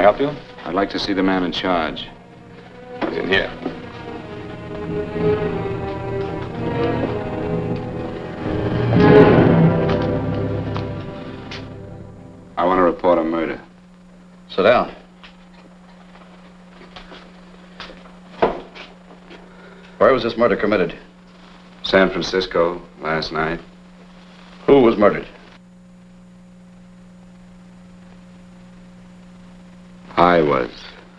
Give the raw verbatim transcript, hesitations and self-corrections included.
help you? I'd like to see the man in charge. He's in here. I want to report a murder. Sit down. Where was this murder committed? San Francisco, last night. Who was murdered? I was.